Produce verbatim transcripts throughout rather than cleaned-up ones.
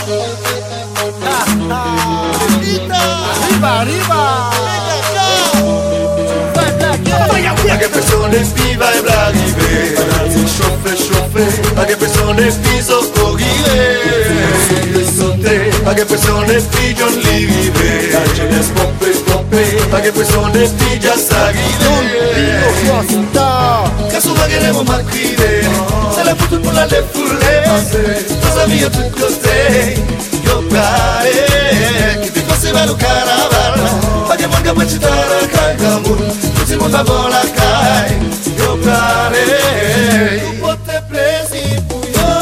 Arriba, arriba. A che persone viva e arrivare, chauffe, chauffe, a che persone piso corrire, sauter, a che persone pigeon live, a jeunesse pompe, pompe, a che persone pigia salire. Che souvent queremos m'acrire, c'est la photo pour la lèvre foulée, nos amis à tous côtés, yo prare, qui te passe vers le carnaval, pas de monde qui peut t'arrêter quand tout le monde va voir la caille, yo prare, pour te plaisir pour yo,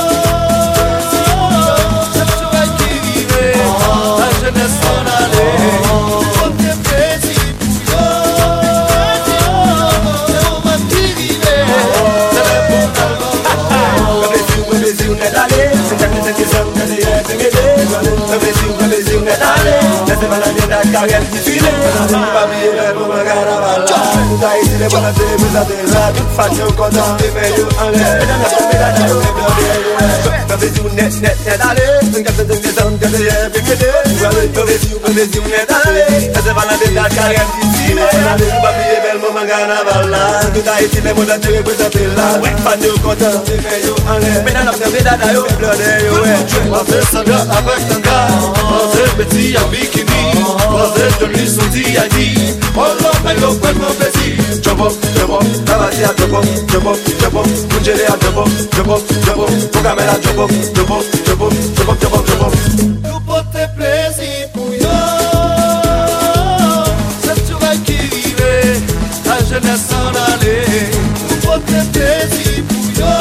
tu vas qui vive, la jeunesse s'en aller, pour te plaisir pour yo, on va qui vive, c'est le bon album. Le plaisir, le plaisir n'est d'aller, c'est quelque chose qui s'en fait des rêves, c'est le plaisir, le plaisir n'est d'aller, laissez-moi la vie d'un carrière qui suit, pas bien, pour me carnaval. Daí se levanta de mesa de lado, faz seu cordão de meio além. Na primeira da eu lembro de eu, talvez net net net ale, nunca te tem visão de eu é pequeno. Talvez eu, talvez eu net ale, essa bala de dar carga de cima. Papi é belo, mamãe carnaval lá. Daí se levanta de mesa de lado, faz seu cordão de meio além. Na primeira da eu lembro de eu é. Fazer sanga avec tanga, fazer petit en bikini, fazer joli sorti à dit. Olha pelo pelo plaisir. Jump up, jump up, Navasia jump up, jump up, jump up, Punjeria jump up, jump up, jump up, Programera jump up, jump up, jump up, jump up, jump up, jump up. Tu pode ter plaisir pour yo, se tu vas qui vive, la jeunesse s'en aller. Tu pode ter plaisir pour yo,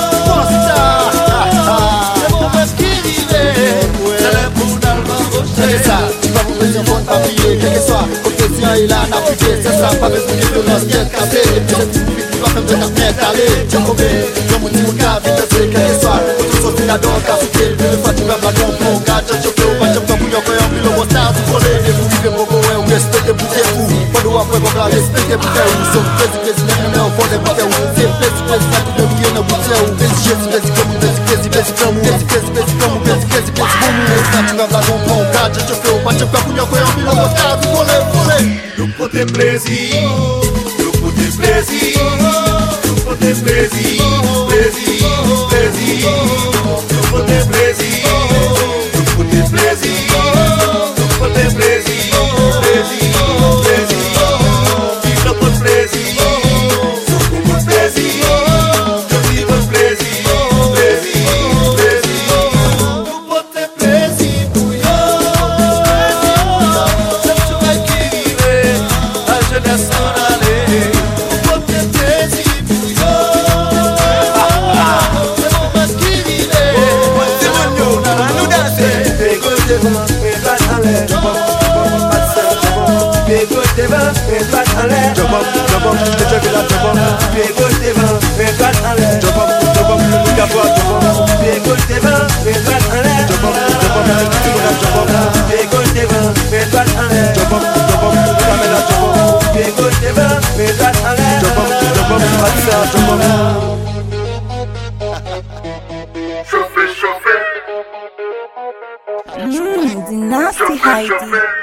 c'est mon rêve qui vive, c'est le bon d'Albin Rocher. C'est ça, tu vas vous mettre en fond de papier, quel que soit. Il a navigué, c'est ça, pas besoin de l'assiette cassée. Et puis c'est une fille qui va faire de ta tête aller. Tiens, mon bébé, dans mon petit cas, vite, c'est quel que soit. Autre chose, il a donc à souquer. Puis le fois, tu vas pas dans mon gars, tu as chopé au pas, tu vas pour y avoir un pilot, mon star, tu voler. Et vous vivez beaucoup, et vous respectez pour tes fous. Pas de après, vous allez respecter pour tes fous. Sauf que c'est que c'est un enfant de pour tes fous. C'est plaisir, plaisir, ça te devient un bout de tes fous. Plaisir, plaisir, comme un plaisir, plaisir, plaisir, comme un plaisir, plaisir, plaisir, comme un plaisir, plaisir, plaisir, comme un plaisir, tu vas pas dans mon gars, tu as chopé au pas, tu vas pour y avoir un pilot, mon star, tu voler, voler. Pour tes plaisirs, pour tes plaisirs, pour tes plaisirs, plaisir, plaisir, pour tes plaisirs, pour tes plaisirs, pour tes plaisirs, plaisir, plaisir, vive notre plaisir, pour mon plaisir, je vis mon plaisir, plaisir, plaisir, pour tes plaisirs, pour yo, c'est tu vas qui vive. Jeunesse s'en aller, pour tes plaisirs pour yo, c'est mon masque qui vive. C'est mon yo, nous danser. Écoute devant, et pas en l'air. Jump up, jump up, pas de seul, jump up. Écoute devant, et pas en l'air. Jump up, jump up, déjà que là, jump up. Écoute devant, et pas en l'air. Jump up, jump up, le bouc à bois, jump up. Écoute devant, et pas en l'air. Jump up, jump up, tout le monde a jump up. Écoute devant, et pas en l'air. Jump up, jump up, le caméra jump up. Écoute devant, et pas en l'air. Jump up, jump up, pas de seul, jump up. Mmm, the nasty Heidi.